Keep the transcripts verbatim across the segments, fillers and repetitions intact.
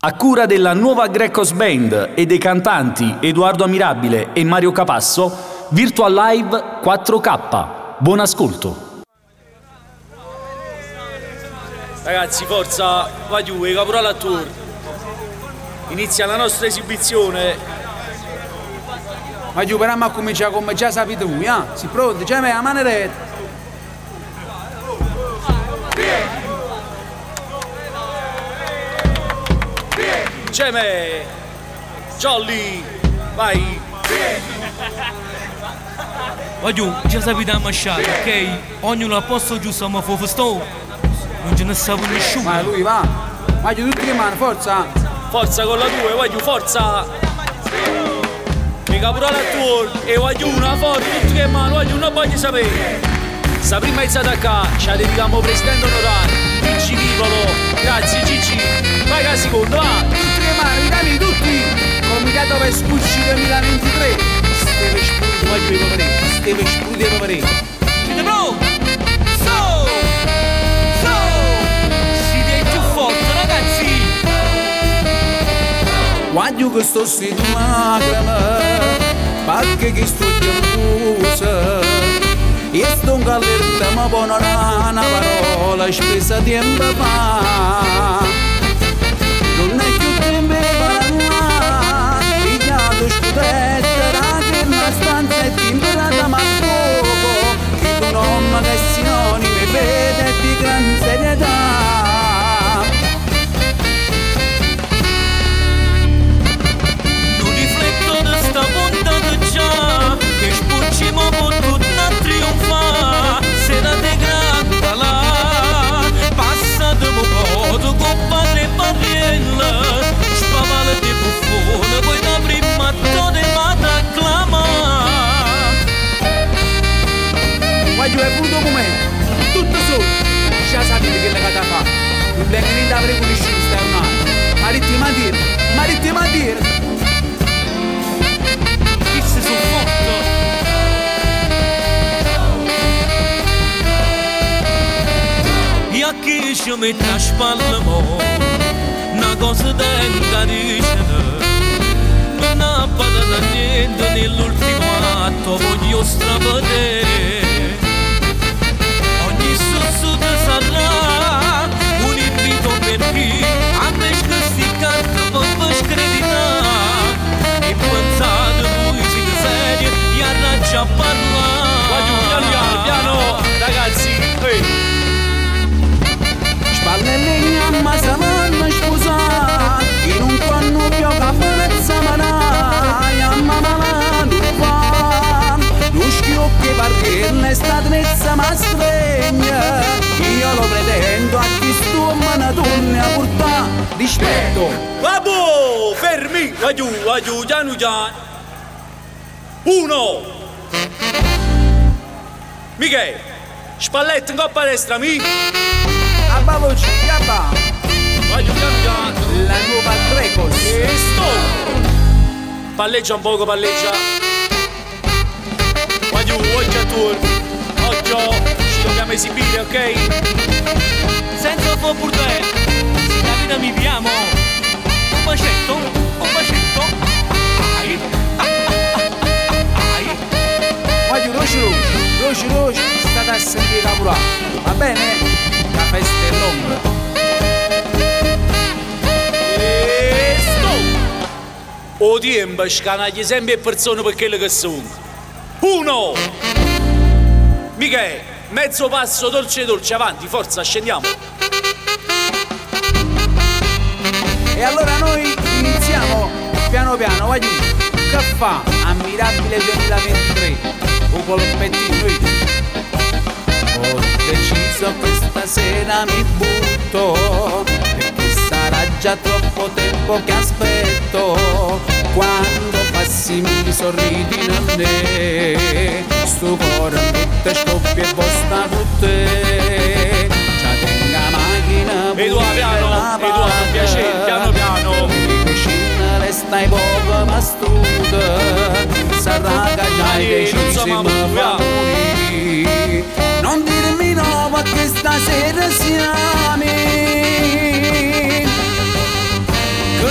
A cura della nuova Grecos Band e dei cantanti Edoardo Amirabile e Mario Capasso, Virtual Live quattro K. Buon ascolto. Ragazzi, forza, va giù, il caporale a tour. Inizia la nostra esibizione. Ma giù, però ma comincia come già sapete voi, eh? Si pronti, c'è me la mano retta. C'è me, Jolly, vai. Va giù, già sapete la masciata, ok? Ognuno a posto giusto, ma fu sto. Non ce ne sa nessuno. Ma lui va. Ma giù tutti che mano, forza. Forza con la tua, vai giù, forza. Il caporale a tour e vai giù una forza, tutti che mano, vai giù, non voglio sapere. Sta prima iniziata qua, ci la dedichiamo presidente onorario, Gigi Vivolo, grazie Gigi. Vai che secondo, va. Tutti che mano, italiani tutti. Comitato Vespucci duemilaventitré. Steve Spruti, vai giù i poveretti. Steve Spruti e poveretti. Siete pronti? So! So! Siete più forti, ragazzi! Guaglio che sto sito magrama, perché che sto chiambusa. E sto in gallerta ma buona una parola spesa tempo fa. Non è più tempo per là, pigliato scudetto, raga in una stanza è timbrata ma poco, che tu non che sinonimi vede di gran serietà. Non rifletto da sta puntata già, che spucciamo per tutto a trionfare, se da te grande là, passate un po' di coppa tre barriere, spavale di buffone, poi da prima te vado a clamare. Guaglio è un documento, tutto solo, già sapete che le cata fa, non vengono niente a preconoscere sta giornata, marittimo a dire, marittimo a dire. Chi si sono fatto? E a chi ci mette a spalle mo, una cosa da incariscere, non ha parlato niente nell'ultimo atto, voglio stravedere. Ogni sussulto sarà un invito per chi a me questi carte può screditare. E pensate voi siete seri e arrangia a parlare. Va giù, piano piano, piano, ragazzi, ehi. Spalle legna ma se vanno sposare, in un conno più caponezza manaia, mamma la nuova. Lo schiocco e barriere sta trezza ma stregna, io lo pretendo a chi sto ma ne torni a portare rispetto. Vabbò, fermi, va giù, va giù, piano piano. Uno. Michele, spalletto in coppa destra, mi. Abba voce, abba, Va giù, piano piano. la nuova Grecos. E sto. Palleggia un poco, palleggia. Va giù, oggi a tour. Oggi ci dobbiamo esibire, ok? Senza fuoco burdello, se la vita mi piamo, un bacetto, un bacetto, ai, ai. Guaglio, roci roci, roci roci, state a sentire caporale, va bene? La festa è lunga. E sto. O tempo scanagli sempre persone per quello che sono. Uno. Michele, mezzo passo dolce dolce, avanti, forza, scendiamo. E allora noi iniziamo piano piano, guaglio, che fa? Ammirabile duemilaventitré, un colombettino noi. Ho deciso questa sera mi butto, perché sarà già troppo tempo che aspetto. Quando passi mi sorridi a me, sto cuore mette scoppia e bosta tutte. Già tenga macchina Edoardo, piano, Edoardo, piacere, piano piano. vicina restai poco ma studa, sarà che già hai deciso mi fa morire. Non dirmi no perché stasera siamo,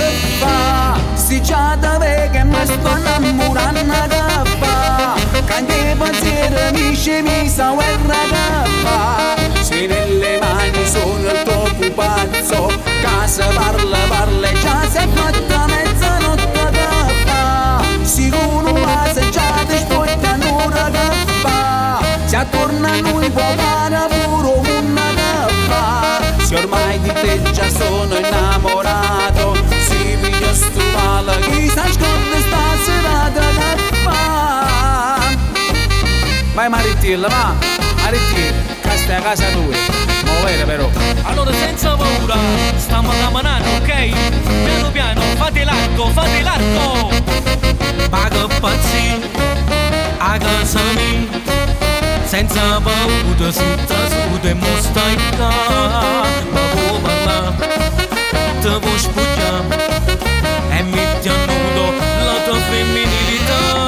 si già da me che mi sto innamorando da fa, che pensiero mi scemi mi sa guerra da fa. Se nelle mani sono il tuo pupazzo, casa parla parla e già si è fatta mezzanotte da fa. Sicuro la se già ti spoglia un'ora da fa, se attorno a noi può fare pure una da fa. Se ormai di te già sono innamorato, si piglia sto male chi sa scorda sta serata da fa. Vai Maritilla, va, Maritilla, questa è la casa tua, muovere però. Allora senza paura, stiamo camminando, ok? Piano piano, fate l'arco, fate l'arco. Ma che pazzi, a casa mia, senza paura, si trasuda e mo stai qua. Ma può parlare, te vuoi spugliare e metti a nudo la tua femminilità.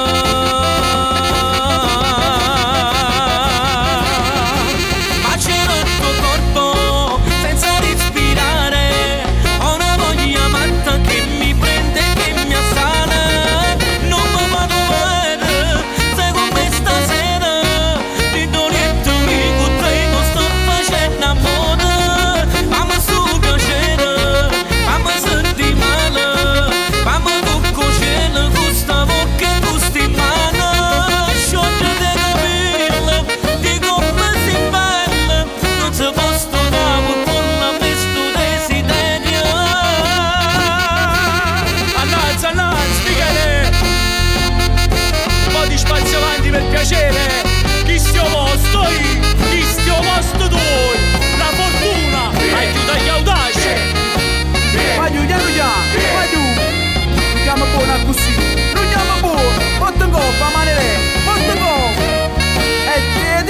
Per piacere, chi stiamo posto io, chi stiamo posto tu, la fortuna, aiuta gli audaci. Vai giù, piano piano, vai giù. Non chiamo buono così, non chiamo buono. Porta in coppa, manere, porta in coppa. E ti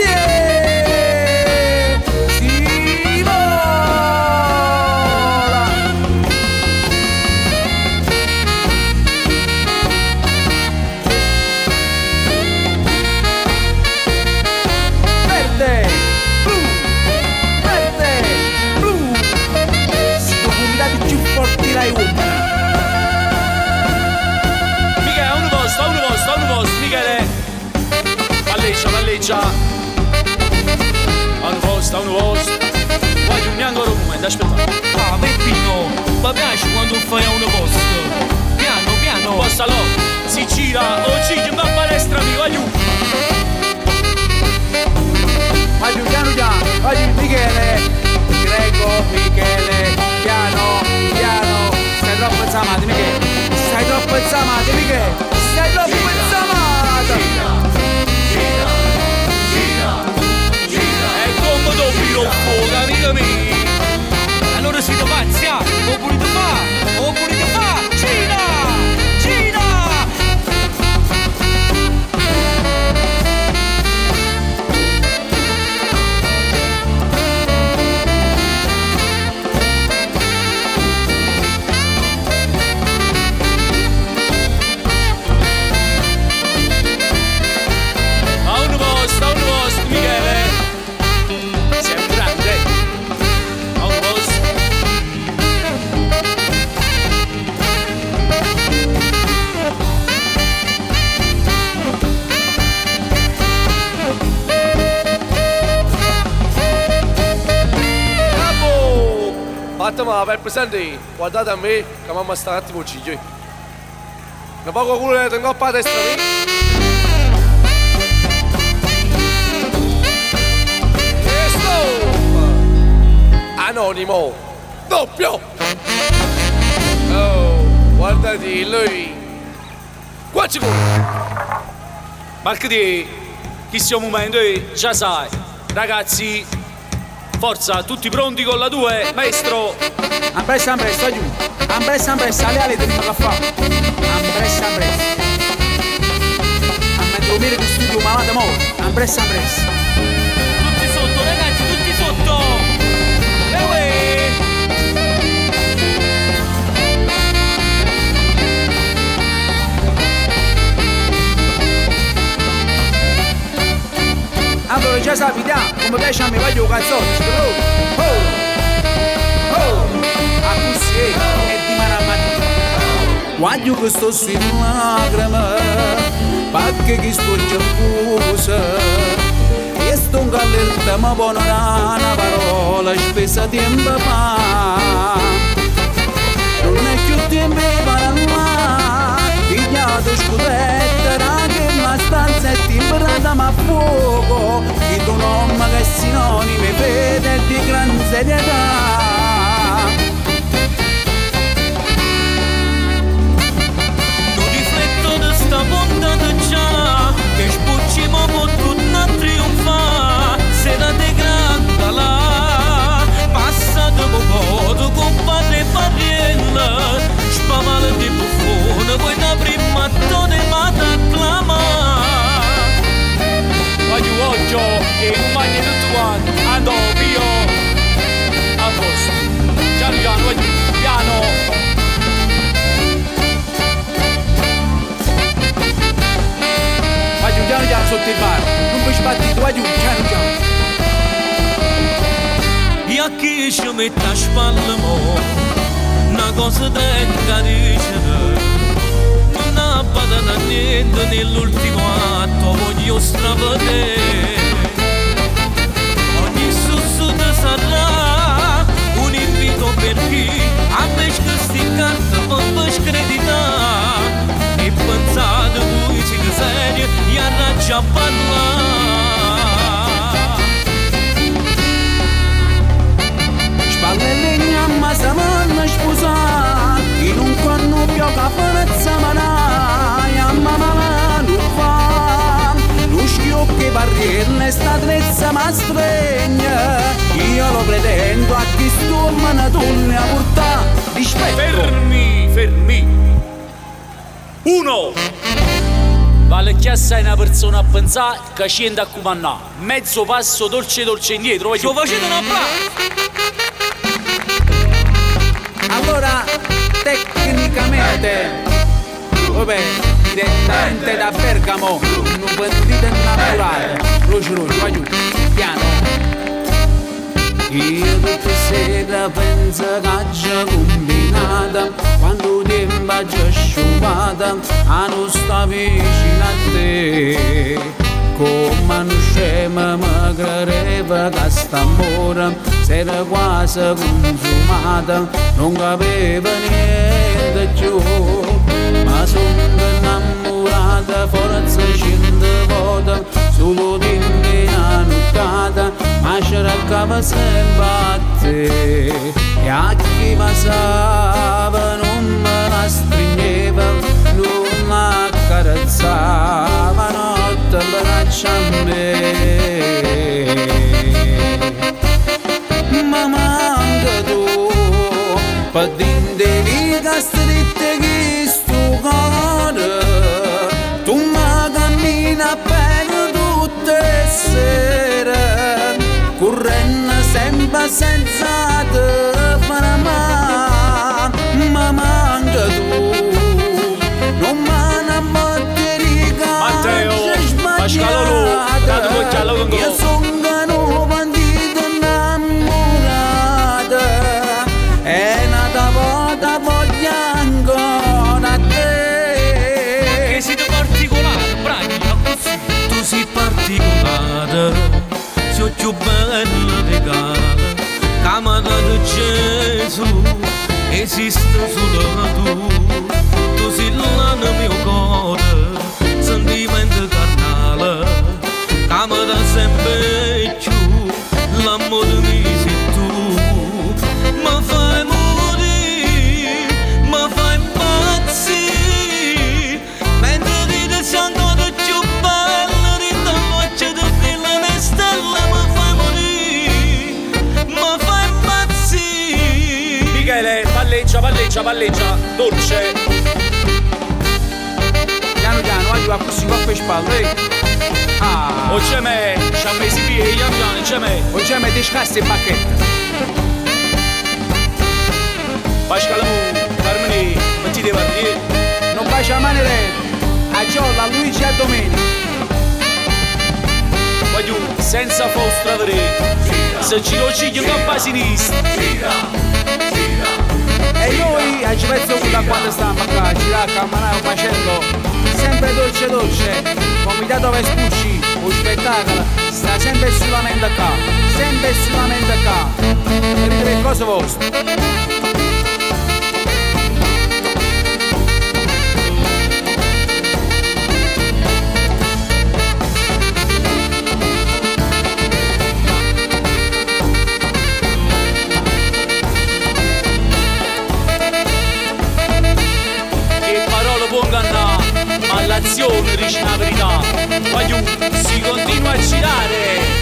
die, si vola. Verde, blu, verde, blu. Si tu combinati più forti dai uomini. Michele, a un posto, a un posto, a un posto, Michele. Palleggia, palleggia. A un posto, a un posto. Voglio un ancora un momento, aspetta. Ah, Peppino, mi piace quando fai a un posto. Piano, piano. Posto allora, si gira, o ci va a palestra mia, voglio. Vai giù, piano piano, vai giù, Michele. Greco, Michele, piano, piano. Stai troppo inzamati, Michele. Stai troppo inzamati, Michele. Stai troppo inzamati. È come doppio un po', amica mia. Allora siete pazzi, ah? O pulite fa, o pulite fa, gira, gira. A un posto, a un posto, Michele. Sei un grande. A un posto. Bravo! Fatemi per presente, guardate a me che mamma sta un attimo uccide. Un poco culo ne tengo a destra mia. E stop! Anonimo! Doppio! Oh, guardati lui! Qua ci vuole! Marco di chi stiamo momento, eh, già sai. Ragazzi, forza, tutti pronti con la due, maestro. Ambressa, ambressa, giù. Ambressa, ambressa, le ali teniamo a fare. Ambressa, ambressa. A me dormire che studio malata mo. Ambressa, ambressa. Tutti sotto, ragazzi, tutti sotto. E uè. Allora già sapete, come piace a me, voglio un cazzotto. Oh, oh, oh. A così è di mano a mano. Guarda. voglio che sto in lacrime, perché chi sto gelosa. E sto in gallerta ma buona una parola spesa tempo fa. Non è più tempo per amare, pigliato scudetta, che la stanza è timbrata ma a fuoco, chi tu non che sinonimi vede di gran serietà. Sta puntata già che spucciamo con tutta trionfa sera de grande là passate poco con padre e parriella spavale di buffone poi da prima tone ma t'acclama voglio occhio e un bagno tutto quanto andò io a posto piano piano voglio piano. Piano piano sotto il bar, non puoi sbattire, vai giù, piano piano. E a chi ci mette a spalle mo, una cosa tenga dicere, non ha badato a niente nell'ultimo atto, voglio stravedere. Ogni sussulto sarà un invito per chi a me questi carte può screditare. E pensate voi siete serie e arraggia a parlare. Spalle e legna ma si vanno sposare, in un connubio che farezza manai, a mamma non fa. Lo schiocco barriere sta trezza ma stregna, io lo pretendo a chi sto me torni a portare rispetto. Fermi, fermi. Uno! Vale che assai una persona a pensare che scende a comandare. Mezzo passo dolce dolce indietro. Voglio facete una brava! Allora, tecnicamente, vabbè, direttamente da Bergamo, un bandito innamorato. Luci, luci, vai giù, piano. Io tutte sera penso che già combinata, quando tempo già sciupata, a non sta vicino a te. Come non scema mi credeva che st'amore si era quasi consumata, non capeva niente più, ma sono innamorata, forza cento volte, solo di me una nottata, ma c'era cava sempre a te, e a chi passava non me la stringeva, non la accarezzava, notte braccia a me. Ma manca tu, per dinte vita strette che sto cuore, tu mi cammina bene tutte le sere, correndo sempre senza te fare male, ma manca tu, non me ne battere Matteo, Pascalolo, dato voi già lo vengo. io sono bandito innamorata, e nata volta voglio ancora a te. Che siete particolari, bravi, così. Tu sei particolare, sei più bella di cara, camera di Gesù, esiste solo tu. Tu sei là nel mio cuore, sentimento carnale, camera sempre più, l'amore mio sei tu. Mi fai morire, mi fai impazzire, mentre ridi sei ancora più bella, ridi a voce di fila le stelle, mi fai morire, mi fai impazzire. Michele, palleggia, palleggia, palleggia, dolce. Piano piano, vai giù a così coppa e spalle, eh. Ah, O c'è me, c'ha mesi piedi, piano piano, c'è me. oggi mi ti scassi il pacchetto. Pascalamo, Carmine, mettite partire. Non faccio a mano a Giolla, a Luigi e a Domenica. Voglio senza vostra vedere. Se ci lo ciglio in campa a sinistra. E noi ci penso da quando stiamo qua, ci da camminare facendo sempre dolce dolce, comitato Vespucci, un spettacolo, sta sempre solamente qua, sempre solamente qua, e dite che cosa vostro. All'azione dice la verità, voglio si continua a girare.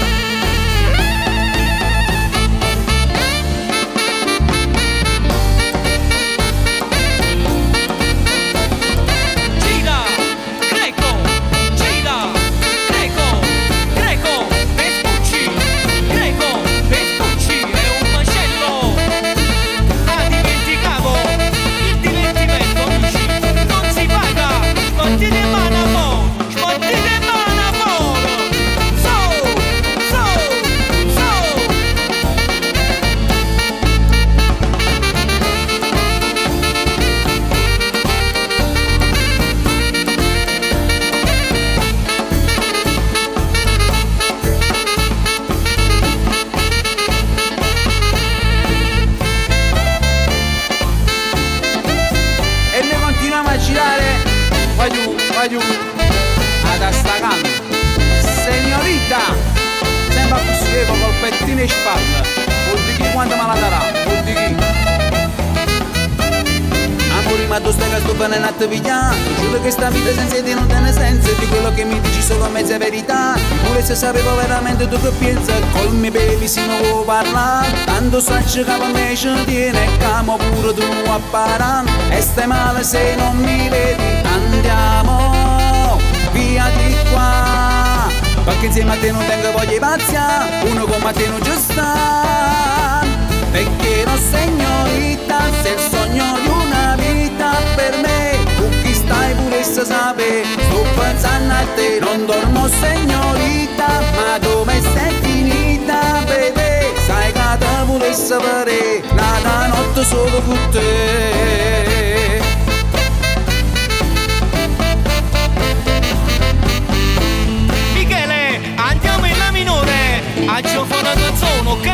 Ad Astagano, signorita, sembra così col pettino in spalla, vuol di chi quanto me la darà, vuol di chi. Amore, ma tu stai che sto venendo a pigliare, giuro che sta vita senza te non tiene senso, di quello che mi dici solo mezza verità, pure se sapevo veramente tu che pensi, col mio bellissimo vuoi parlare, tanto sacci che per me ci tiene, e camo pure tu a parare, e stai male se non mi vedi, andiamo via di qua, perché insieme a te non tengo voglia di pazzia, uno come te non ci sta, perché non signorita, sei il sogno di una vita per me, tu chi stai pure se sape, sto pensando a te, non dormo signorita, ma dove sei finita, bebè, sai che te vuole sapere, la notte solo con te. Faccio fare la canzone, ok?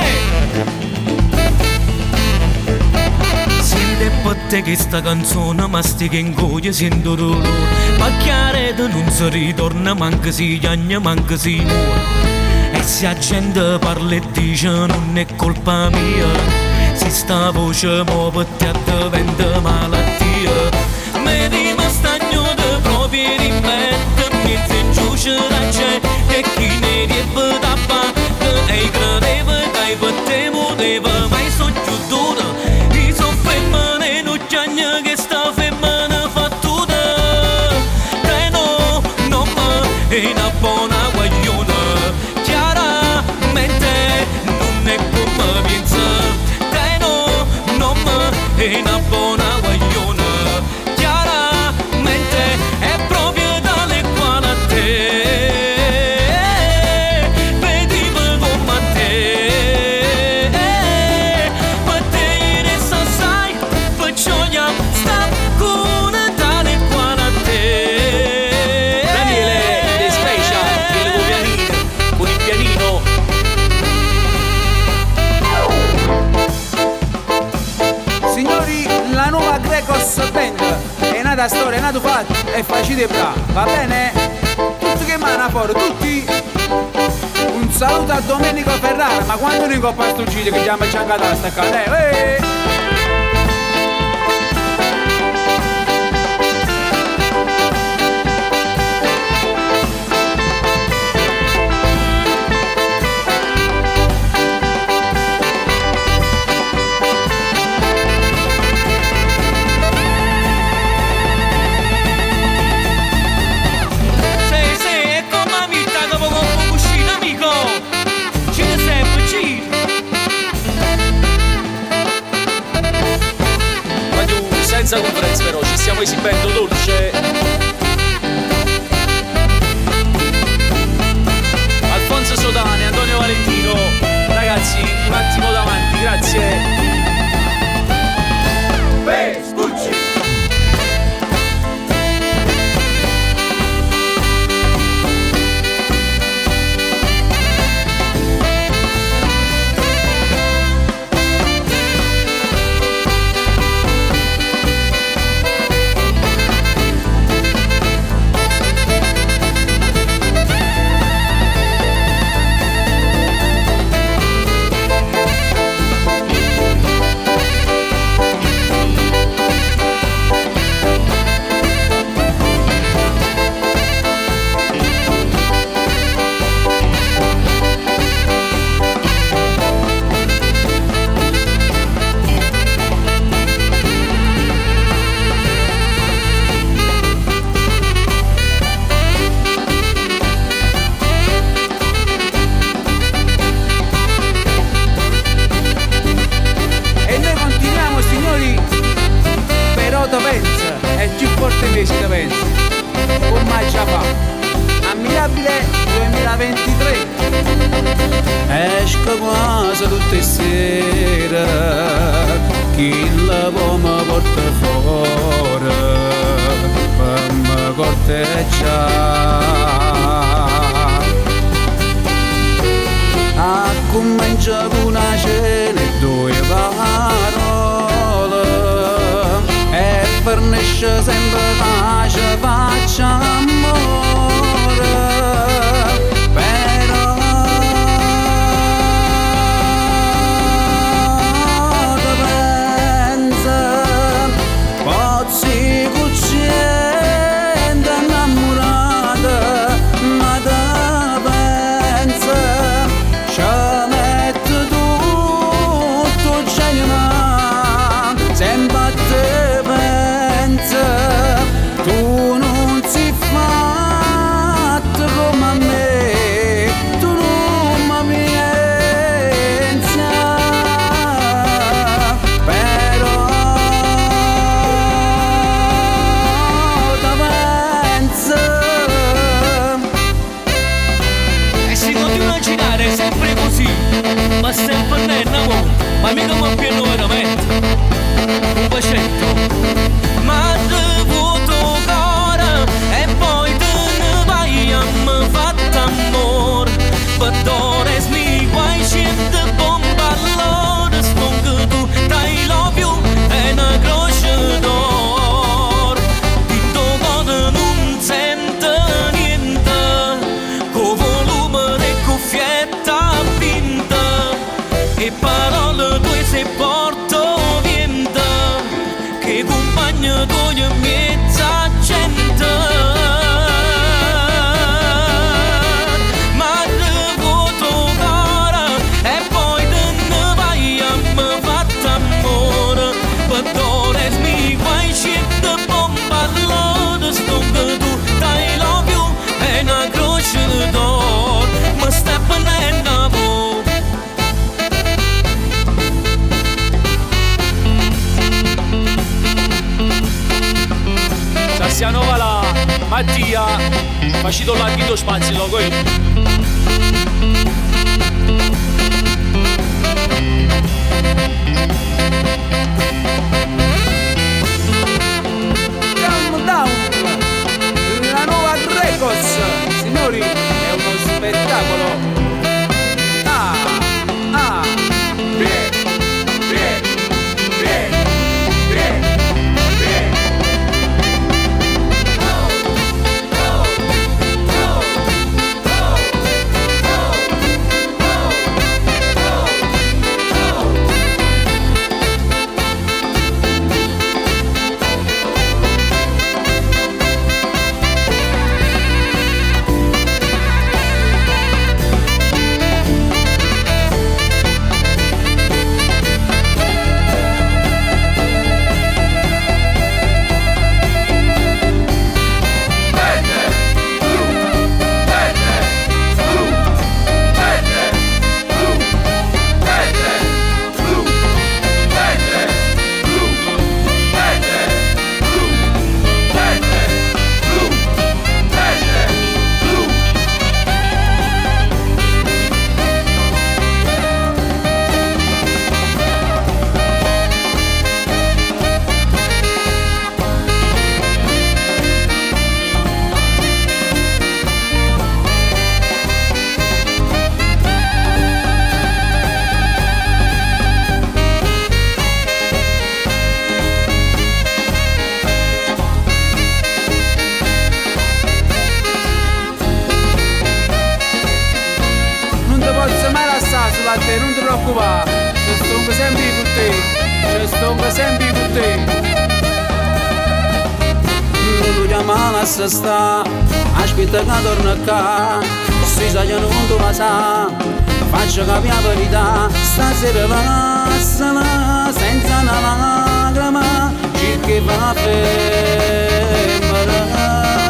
Sente per te che sta canzone mastica in goia, sento dolore, ma chiarete non si ritorna, manca si piagna, manca si muore. E se la gente parla e dice non è colpa mia, se sta voce muove ti diventa malattia. Mi rimasta ignoto proprio in mezzo, mi si giuce la gente, e chi ne riebbe tappa, e credeva che per te poteva mai soggiudere, e sono femmine non c'hanno che sta femmina fa tutta, te no, non me, è una buona guagliona, chiaramente non è come pensa, te no, non me, è una buona guagliona, chiaramente è proprio tale quale a te. È storia, è nato fatto, è facile bravo, va bene? Tutti che manna fuori, tutti! Un saluto a Domenico Ferrara, ma quando non coppa sto giro che chiama Ciancata sta cadere? Senza conferenze però ci stiamo esibendo dolce. Alfonso Sodani, Antonio Valentino, ragazzi un attimo davanti, grazie. che si pensa? Ormai già fa. Ammirabile duemilaventitré. Esco quasi tutte sere, chi la può mi porta fuori per mi corteggiare. A comincia con una cena e due parole e fornisce sempre pace, faccia amore, però te pensa pozzi cucciente innamorata, ma te pensa ci mette tutto genio, sempre te pensa, tu non si fatto come a me, tu non mi pensa, però te pensa. E si continua a girare sempre così, ma sempre nel amore, ma mica mi pieno veramente un bacetto, ma devuto cuore e poi te ne vai a me fatta amore, battore smi guai scende bomba allora spongo tu dai love you e una croce d'oro, tinto cuore non sente niente, con volume e cuffietta vinta e parole tue se porto vienta, che compagno tu e mezza gente, ma devuto cuore e poi te ne vai a me fatta amore, battore smi guai scende bomba allora stongo tu dai love you e una croce d'oro, ma stai venendo a voi. Sassiano là, Mattia, facito l'archito spazio, lo coi. Calm down, la nuova Records, signori, è uno spettacolo. Ah, ah, bien, bien, bien, bien, bien. Sulla te, non ti preoccupare, ci sto sempre con te, ci sto sempre con te. Non ti chiamare a se sta, aspetta che torna qua, si sa che non tu la sa, faccio capire la verità, stasera passala senza una lacrima, cerchi va a fermare.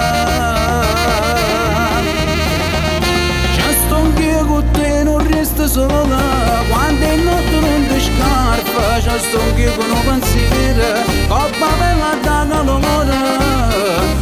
Con te non resta sola, quando è notte non ti scarpa, ci sto anch'io con un pensiero, coppa bella da calore,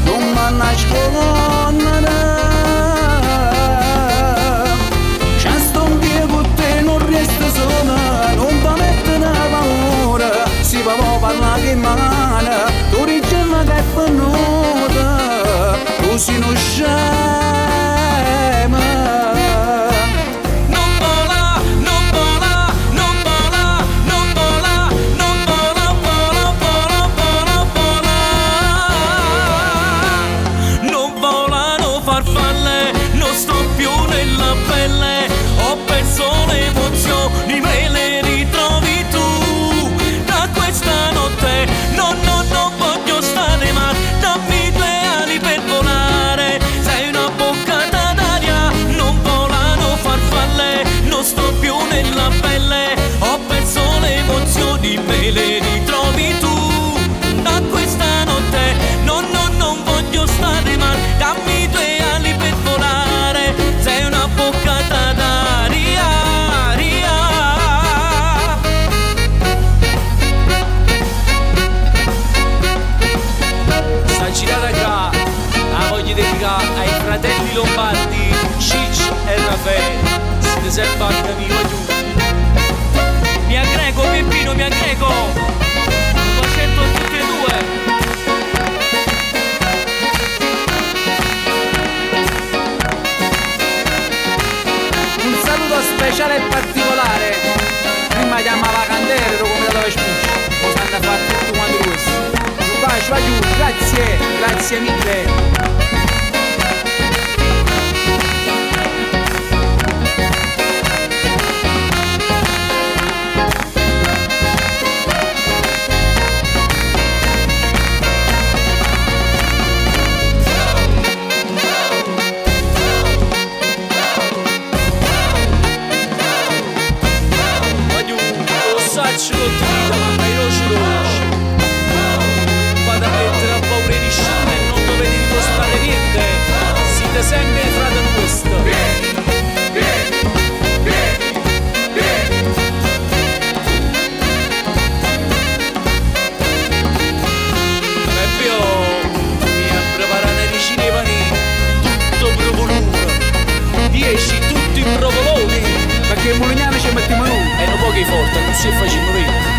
sei bagna mia, va giù. Mi aggrego, Peppino, mi aggrego. Facendo tutti e due. Un saluto speciale e particolare. Prima chiamava Candere, dopo mi dava spuccio. Poi stanno a fare tutti quanti questo. Un bacio, va giù, grazie, grazie mille. Ci continua, mamma, io ci conosco. Vado a mettere a paura di scena e non dovete dimostrare niente. Siete sempre frate nostri. Vieni, vieni, vieni, vieni. E più mi ha preparato una decina di panini, tutto provolone. Dieci tutti i provoloni. Perché il Mulignano ci mettiamo noi. E non pochi forti, non si facciamo vedere.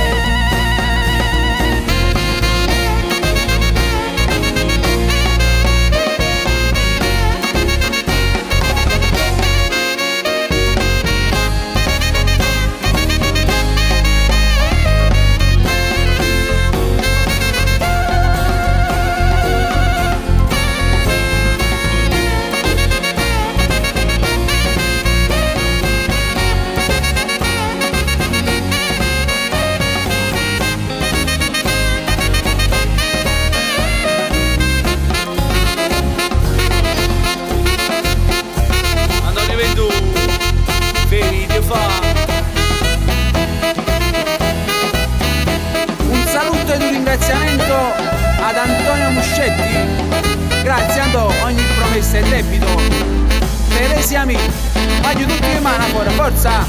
Un saluto ed un ringraziamento ad Antonio Muscetti. Grazie Anto, ogni promessa è debito. Teresia mi, voglio tutti in mano ancora, forza!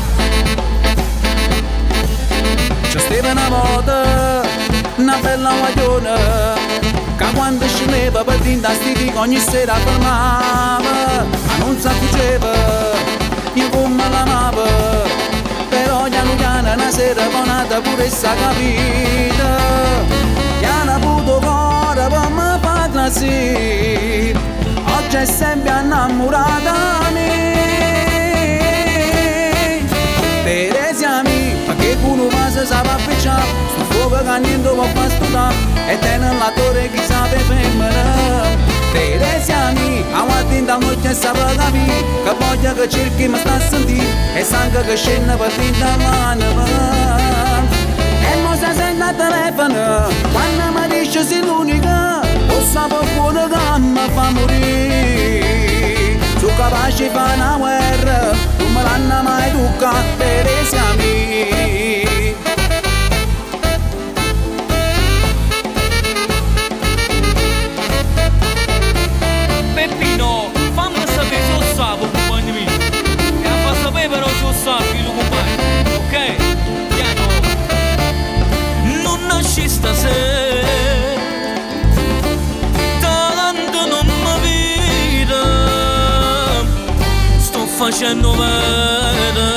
C'è stava una volta, una bella guagliona, che quando scendeva per dinastiti ogni sera fermava, ma non si accorgeva, io come l'amava, però piano piano una sera bonata pure essa capita, che hanno avuto cuore per me far così, oggi è sempre innamorata a me. Teresia mi, perché uno ma si sa appicciare, sto fuoco che niente può bastare, e tiene la torre chi sa per femmina. Teresia mi, a guardare da notte e sapere capire, che voglia che cerchi mi sta a sentire, e sangue che scende per finta l'anima. E mo si sente al telefono, quando mi dice sei l'unica, lo sapevo buono che mi fa morire. Sono capace di fare una guerra, non me l'hanno mai toccato, Teresia mi. Peppino, fammi sapere se lo sapo, compagno mio. E a far sapere però se lo sapi, lo compagno, ok? Piano. Non nasci stasera, tanto non mi vita, sto facendo bene,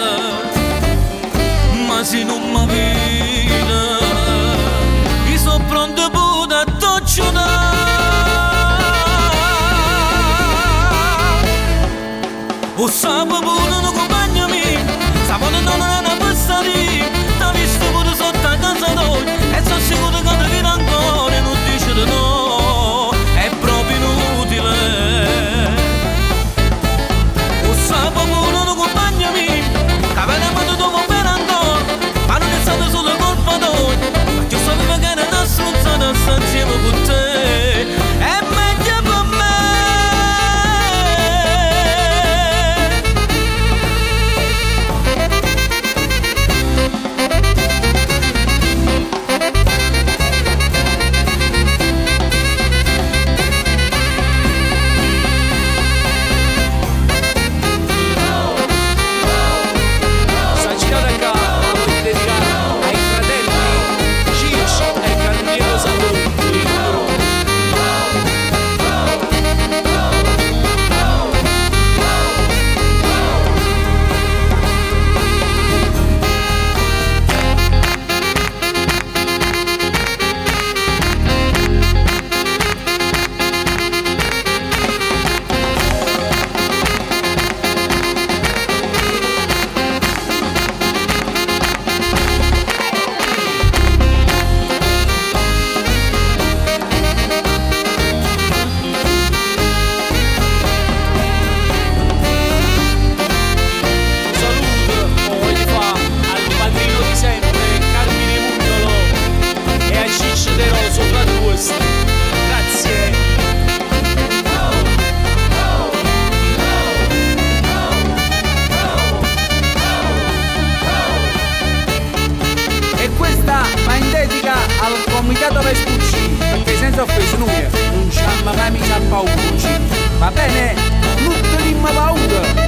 ma se non mi vita, io sono pronto pure a torturare. O sapo pure un compagno mio, sapo non è una pasta lì, t'ha visto pure sotto a casa noi, e sono sicuro che ti viene ancora e non dice di no, è proprio inutile. O sapo pure un compagno mio, che avevamo dovuto bene ancora, ma non è stato solo colpa noi, ma io sapevo che era una stronzata sta insieme con te, è meglio per me. si offese noi, non c'hanno camisa a paura, va bene? Non teniamo paura.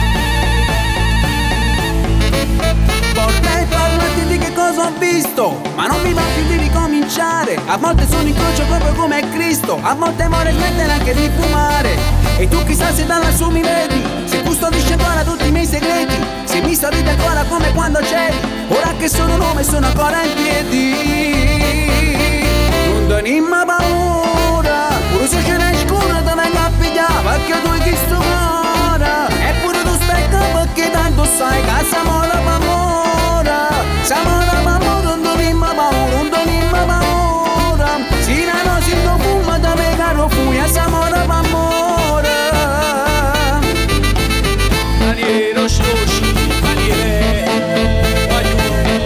Vorrei parlarti di che cosa ho visto, ma non mi va più di ricominciare. A volte sono in croce proprio come Cristo, a volte vorrei smettere anche di fumare. E tu chissà se da lassù mi vedi, se custodisci ancora tutti i miei segreti, se mi sorridi ancora come quando c'eri, ora che sono un uomo e sono ancora in piedi. Non tenimmo paura, pure se ce n'è scura te vengo a pigliare, perché tu hai chiesto ora, eppure tu stai qua perché tanto sai che siamo la paura, siamo la paura, non tenimmo paura, non tenimmo paura, si non si non fuma da me caro fuia, siamo la paura. Daniele, roci roci, Daniele, voglio.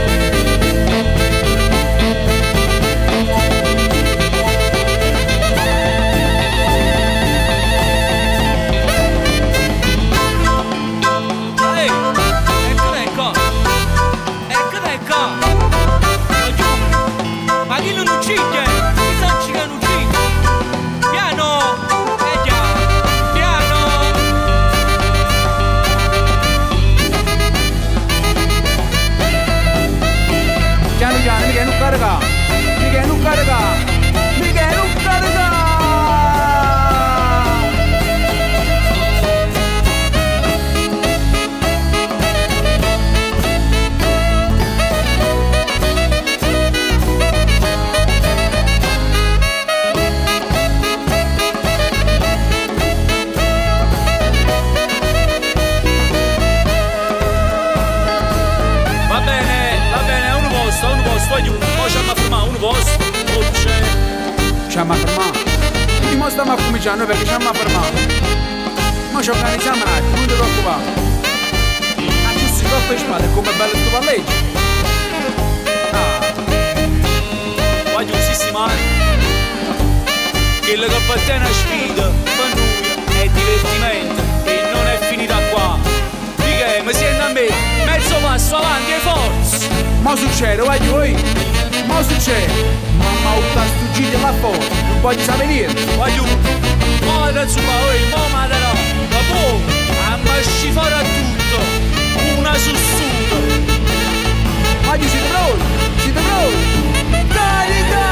Ci hanno fermato, prima stiamo a cominciare perché ci hanno fermato, ma ci organizziamo un attimo, non ti preoccupare. Anche se si troppo in spalla è come bello sto palleggio. Ah, voglio sistemare quello che appartiene a sfida per noi è divertimento e non è finita qua. Di che mi sento a me mezzo passo avanti e forza. Ma succede, voglio voi, ma succede. Mamma urta sfuggire là fuori, non voglio sapere niente. Voglio, mo la zuppa, oi, mo ma darò. Ma poi, a masci fuori a tutto, una sussuta. Voglio, siete pronti? Siete pronti? Carica!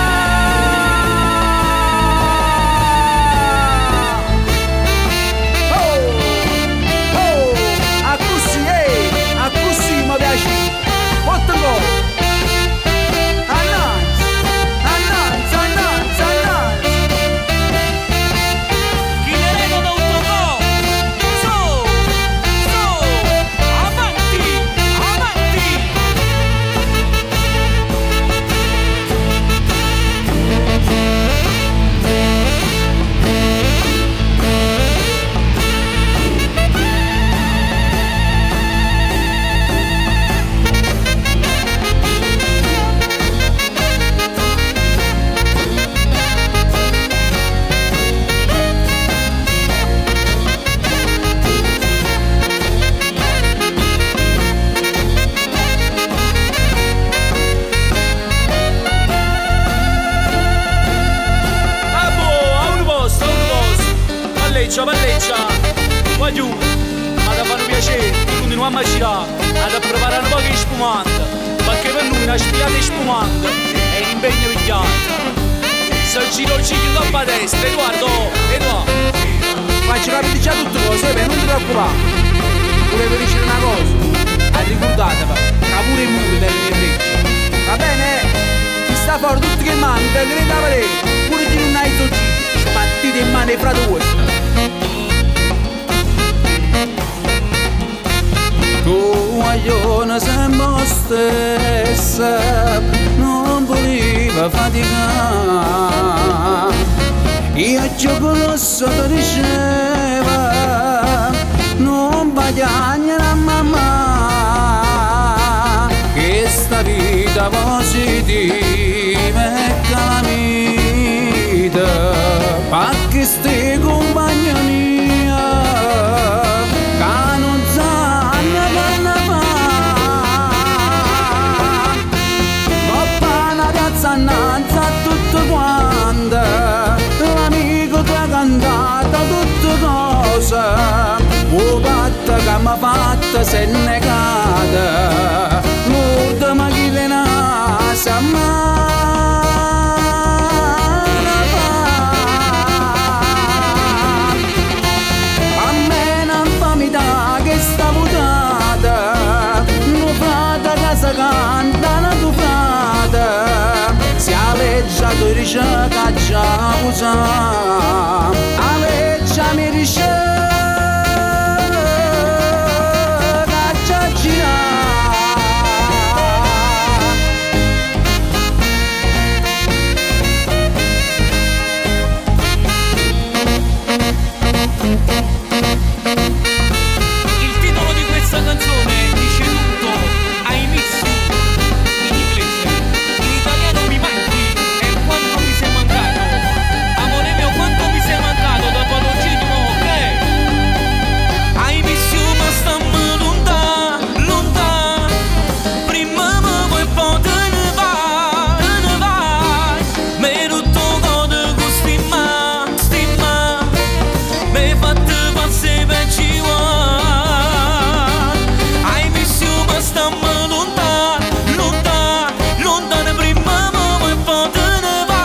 Oh! Oh! A così, eh! A così mi piace! Quanto gol! Palleggia, voglio, ma da fare piacere, continuiamo a girare, ad preparare un po' di spumante, perché per noi una spiata di spumante è un impegno pigliante. Se giro il ciglio troppo a destra, Edoardo, Edoardo. Faccio capire già tutte cose, non ti preoccupare. Volevo dire una cosa, ricordatevi, che pure il mondo deve invece. Va bene? Ti sta fuori tutti che mani, per che da vedere, pure di non hai il giro, spattite in mano e fra due. Tu guagliona sempre stessa, non voleva faticare. Io gioco lo so che diceva, non bagliare a mamma, che sta vita positiva è calamita, ma che stai compagna mia, che non sanno che ne fa, ma pa una ragazza annanza a tutto quanto. volta se negata, Lourdes ma chi ve ne sa tu riesci a cacciare, a legge mi riesci a cacciare. Il titolo di questa canzone dice tutto, I miss you in inglese, in italiano mi manchi. Quanto mi sei mancato, amore mio, quanto mi sei mancato dopo l'ultimo, ok? I miss you ma stammi lontano, lontano. Prima mi vuoi poi te ne vai, te ne vai. Mi rotto con gusti ma, stima. Mi fatte passare per ci vuoi. I miss you ma stammi lontano, lontano, lontano. Prima mi vuoi poi te ne vai.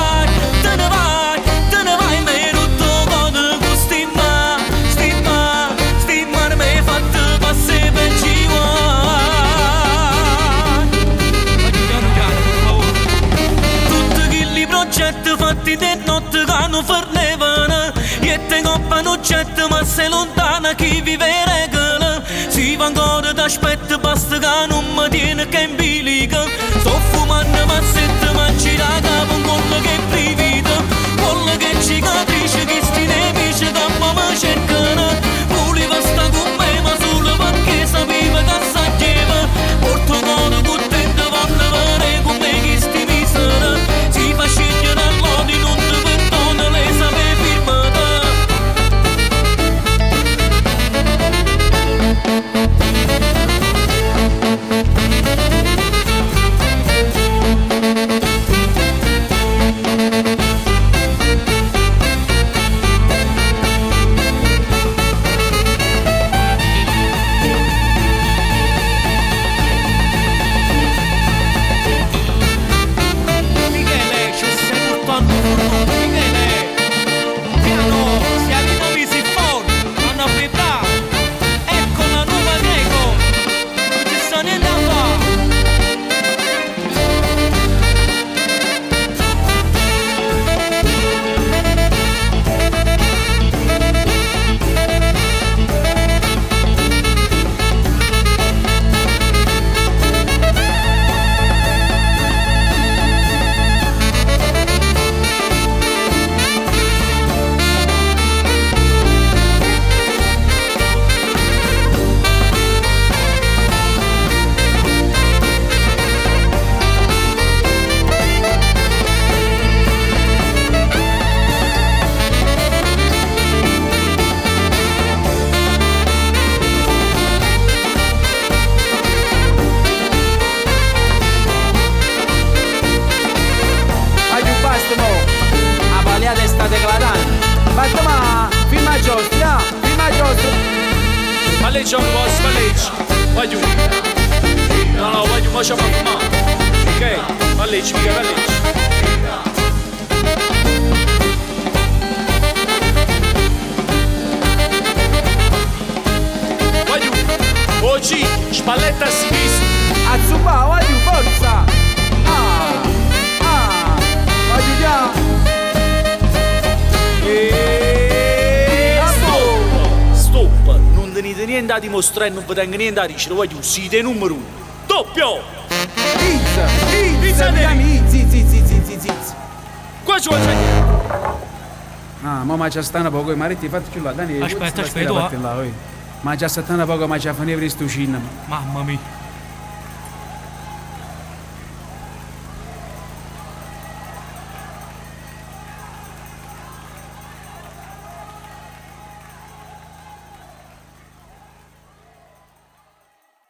Fatti di notte che non fermavano e te coppano getto ma sei lontana chi vive regole si va ancora t'aspetta basta che non mi tiene che in bilico sto fumando ma sette ma gira capo un collo che brivida collo che cicatrice che sti nemici che mi cercano voleva sta con me ma solo perché sapeva che s'aggieva porto con contento volle vedere con me che sti misera si fa scegliere all'odi non ti perdono lei sapeva firmata. Palleggia un po', spalleggia. Voglio no, no, voglio mo' c'ha fatto male. Ok? Palleggia, mica palleggia. Voglio oggi, spalletta a sinistra. Azzuba, voglio forza. Ah, ah, voglio già. E stop, stop. Non tenete niente da dimostrare, non vi tengo niente da dire, voglio siete numero uno. Doppio! Izza, Izza, Izza, Izza, Izza, Izza, Izza. Qua ci vuoi dire? Ah, ma c'è stanno poco, ma retti fatti più là, Dani. Aspetta, aspetta, Ma già sta poco, ma c'è finito questo cinema. Mamma mia.